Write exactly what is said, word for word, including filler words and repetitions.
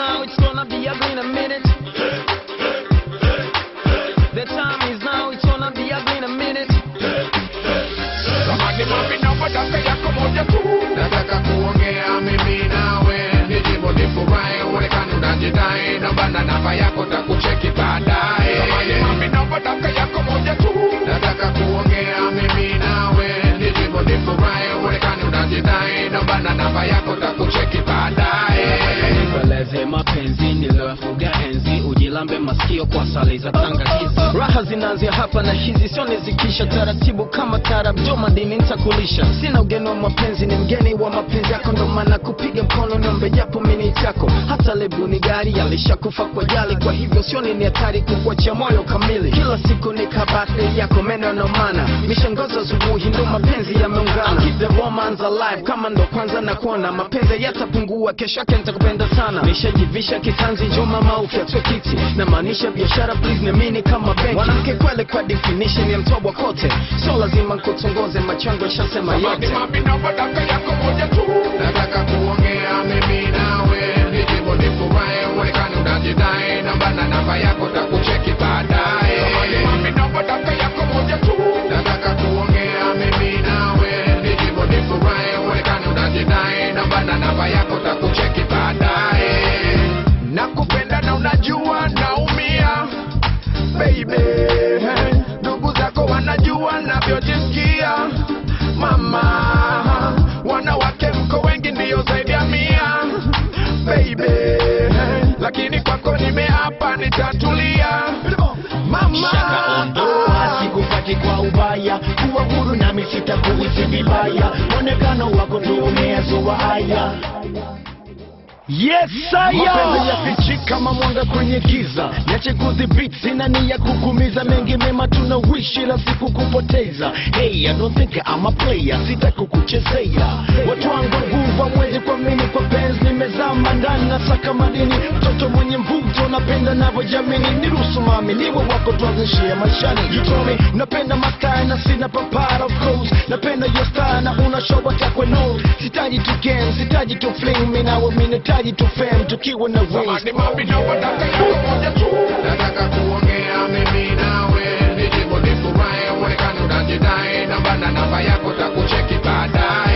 now, it's gonna be ugly in a minute. The time is now, it's gonna be ugly in a minute. Samani mami naomba dakika yako moja tu. Nataka kuongea mimi nawe, nijibu nifurahi, uonekane unajidai, naomba na namba yako takucheki baadaye. Samani mami naomba dakika yako moja tu. Nataka kuongea mimi nawe, nijibu nifurahi, uonekane unajidai, naomba na namba yako takucheki baadaye. Nieleze mapenzi niliyofuga enzi, ujilambe masikio kwa sali za tangakizi. Raha zinaanzia hapa na hizi sio nizikisha, taratibu kama tarab jo madini nitakulisha. Sina ugeni wa mapenzi, ni mgeni wa mapenzi yako, ndo maana kupiga mkono niombe japo mini chako. Hata lebu ni gari alishakufa kwa jali, kwa hivyo sio ni hatari kukuachia moyo kamili. Kila siku ni kabate yako meno na maana, mishangazo asubuhi ndo mapenzi yameungana. Keep the romance alive kama ndo kwanza na kuona, mapenzi yatapungua kesho yake nitakupenda sana. Nishajivisha kitanzi jo mama ukiatwe kiti, na maanisha biashara please niamini kama benki. Wanamke kwele kwa definition ya mtobwa kote, so lazima nkutongoze machango shasema yote. Mami naomba dakika yako moja tu. Nataka kuongea mimi nawe, nijibu nifurahi, uonekane unajidai, naomba na namba yako takucheki baadaye. Mami naomba dakika yako moja tu. Nataka kuongea mimi nawe, nijibu nifurahi, uonekane unajidai, naomba na namba yako takucheki baadaye. Nakupenda na unajua naumia baby, ndugu zako wanajua navyojisikia mama, wanawake mko wengi ndio zaidi ya mia baby, lakini kwako nimeapa nitatulia mama. Shaka ondoa sikupati kwa ubaya, kuwa huru nami sitakuhisi vibaya, mwonekano wako ndio umeyazoa haya. Yes saya mapenzi yafichika kama mwanga kwenye giza, niache kudhibiti sina nia kukumiza, mengi mema tunawishi la siku kupoteza. Hey, I don't think I'm a player, sita kukuchezea. Watu wangu nguva mwezi kwa mini kwa penzi, nimezama ndani na saka madini, mtoto mwenye mvuto napenda navyo jamini. Niruhusu mami niwe wako tuanzishia maishani. You told me napenda maskaya na sina papara of course, napenda your style na una show watakwe no. Sitaji tu game, sitaji tu fling, mimi nawe mimi taji tu fam tukiwa na wings. Samani mami naomba dakika yako moja tu. Nataka kuongea mimi nawe, nijibu nifurahi, uonekane unajidai, naomba na namba yako takucheki baadaye.